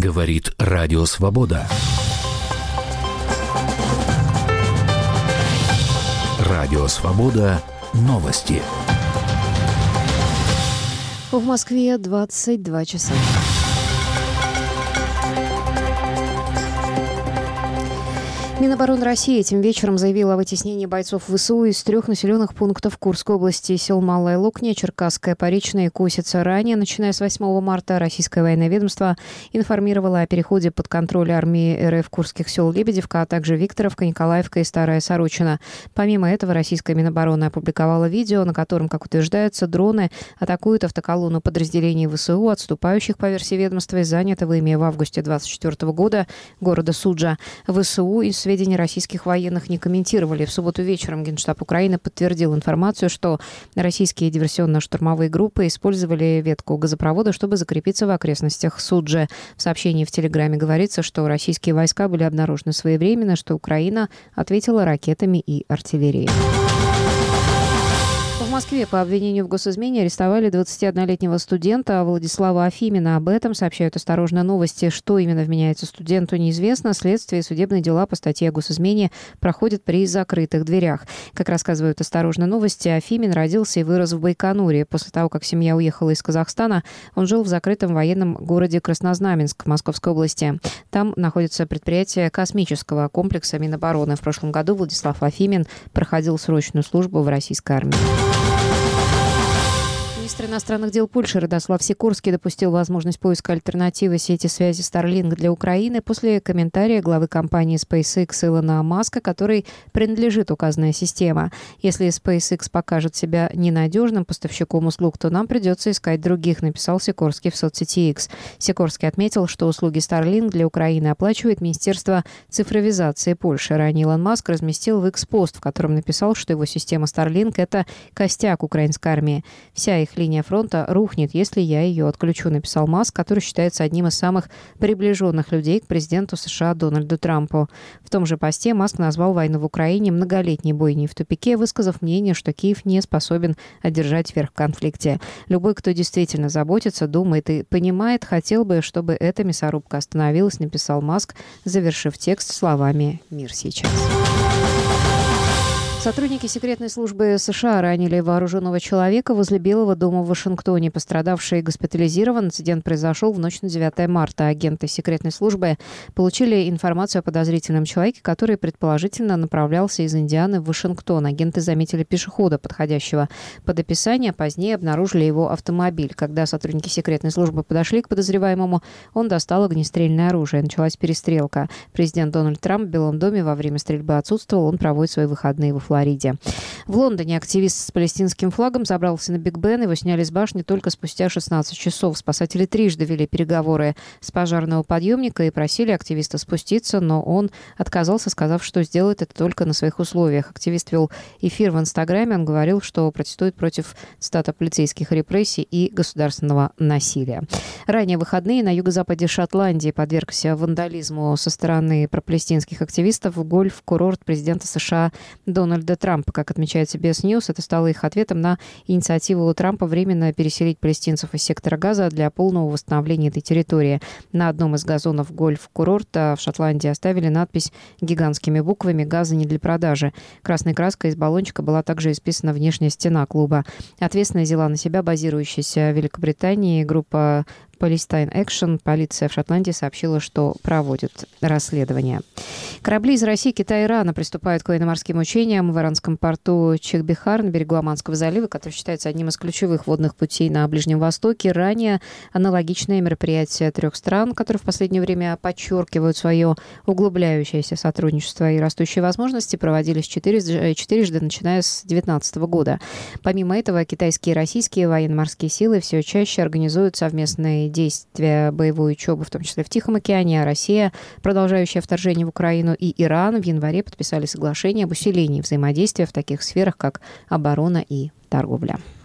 Говорит Радио Свобода. Радио Свобода. Новости. В Москве 22 часа. Минобороны России этим вечером заявила о вытеснении бойцов ВСУ из 3 населенных пунктов Курской области: сел Малая Лукня, Черкасская, Поречная и Косица. Ранее, начиная с 8 марта, российское военное ведомство информировало о переходе под контроль армии РФ курских сел Лебедевка, а также Викторовка, Николаевка и Старая Сорочина. Помимо этого, российская Минобороны опубликовала видео, на котором, как утверждается, дроны атакуют автоколонну подразделений ВСУ, отступающих, по версии ведомства, из занятого ими в августе 2024 года города Суджа. ВСУ и сведения российских военных не комментировали. В субботу вечером Генштаб Украины подтвердил информацию, что российские диверсионно-штурмовые группы использовали ветку газопровода, чтобы закрепиться в окрестностях Суджи. В сообщении в Телеграме говорится, что российские войска были обнаружены своевременно, что Украина ответила ракетами и артиллерией. В Москве по обвинению в госизмене арестовали 21-летнего студента Владислава Афимина. Об этом сообщают «Осторожно новости». Что именно вменяется студенту, неизвестно. Следствие и судебные дела по статье о госизмене проходят при закрытых дверях. Как рассказывают «Осторожно новости», Афимин родился и вырос в Байконуре. После того, как семья уехала из Казахстана, он жил в закрытом военном городе Краснознаменск Московской области. Там находится предприятие космического комплекса Минобороны. В прошлом году Владислав Афимин проходил срочную службу в российской армии. Министр иностранных дел Польши Радослав Сикорский допустил возможность поиска альтернативы сети связи Starlink для Украины после комментария главы компании SpaceX Илона Маска, которой принадлежит указанная система. Если SpaceX покажет себя ненадежным поставщиком услуг, то нам придется искать других, написал Сикорский в соцсети X. Сикорский отметил, что услуги Starlink для Украины оплачивает Министерство цифровизации Польши. Ранее Илон Маск разместил в X-пост, в котором написал, что его система Starlink – это костяк украинской армии. Вся их линия фронта рухнет, если я ее отключу, написал Маск, который считается одним из самых приближенных людей к президенту США Дональду Трампу. В том же посте Маск назвал войну в Украине многолетней бойней в тупике, высказав мнение, что Киев не способен одержать верх в конфликте. Любой, кто действительно заботится, думает и понимает, хотел бы, чтобы эта мясорубка остановилась, написал Маск, завершив текст словами «Мир сейчас». Сотрудники секретной службы США ранили вооруженного человека возле Белого дома в Вашингтоне. Пострадавший госпитализирован. Инцидент произошел в ночь на 9 марта. Агенты секретной службы получили информацию о подозрительном человеке, который предположительно направлялся из Индианы в Вашингтон. Агенты заметили пешехода, подходящего под описание. Позднее обнаружили его автомобиль. Когда сотрудники секретной службы подошли к подозреваемому, он достал огнестрельное оружие. Началась перестрелка. Президент Дональд Трамп в Белом доме во время стрельбы отсутствовал. Он проводит свои выходные во Флориде. В Лондоне активист с палестинским флагом забрался на Биг Бен. Его сняли с башни только спустя 16 часов. Спасатели трижды вели переговоры с пожарного подъемника и просили активиста спуститься, но он отказался, сказав, что сделает это только на своих условиях. Активист вел эфир в Инстаграме. Он говорил, что протестует против, цитата, полицейских репрессий и государственного насилия. Ранее в выходные на юго-западе Шотландии подвергся вандализму со стороны пропалестинских активистов гольф-курорт президента США Дональда Трампа. Как отмечает CBS News, это стало их ответом на инициативу Трампа временно переселить палестинцев из сектора Газа для полного восстановления этой территории. На одном из газонов гольф-курорта в Шотландии оставили надпись гигантскими буквами «Газа не для продажи». Красной краской из баллончика была также исписана внешняя стена клуба. Ответственность взяла на себя базирующаяся в Великобритании группа Palestine Action. Полиция в Шотландии сообщила, что проводит расследование. Корабли из России, Китая и Ирана приступают к военно-морским учениям в иранском порту Чехбехар на берегу Оманского залива, который считается одним из ключевых водных путей на Ближнем Востоке. Ранее аналогичные мероприятия трех стран, которые в последнее время подчеркивают свое углубляющееся сотрудничество и растущие возможности, проводились четырежды, начиная с 2019 года. Помимо этого, китайские и российские военно-морские силы все чаще организуют совместные действия, боевую учебу, в том числе в Тихом океане, а Россия, продолжающая вторжение в Украину, и Иран в январе подписали соглашение об усилении взаимодействия в таких сферах, как оборона и торговля.